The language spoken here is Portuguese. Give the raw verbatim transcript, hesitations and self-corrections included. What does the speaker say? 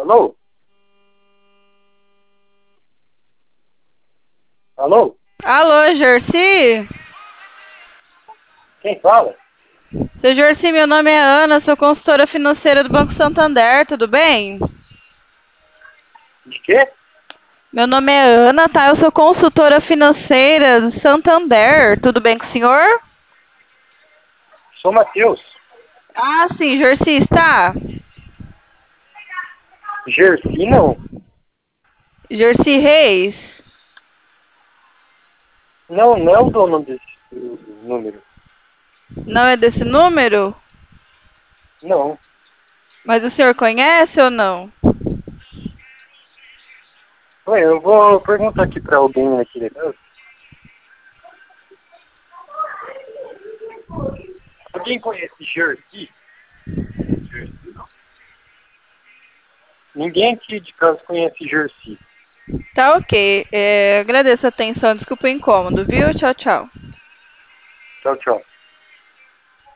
Alô? Alô? Alô, Jorci? Quem fala? Seu Jorci, meu nome é Ana, sou consultora financeira do Banco Santander, tudo bem? De quê? Meu nome é Ana, tá? Eu sou consultora financeira do Santander, tudo bem com o senhor? Sou Matheus. Ah, sim, Jorci, está? Jersey, não. Jorci Reis? Não, não é o dono desse uh, número. Não é desse número? Não. Mas o senhor conhece ou não? Ué, eu vou perguntar aqui pra alguém aqui da casa. Alguém conhece Jersey? Jersey, não. Ninguém aqui de casa conhece Jersey. Tá ok, é, agradeço a atenção, desculpa o incômodo, viu? Tchau, tchau. Tchau, tchau.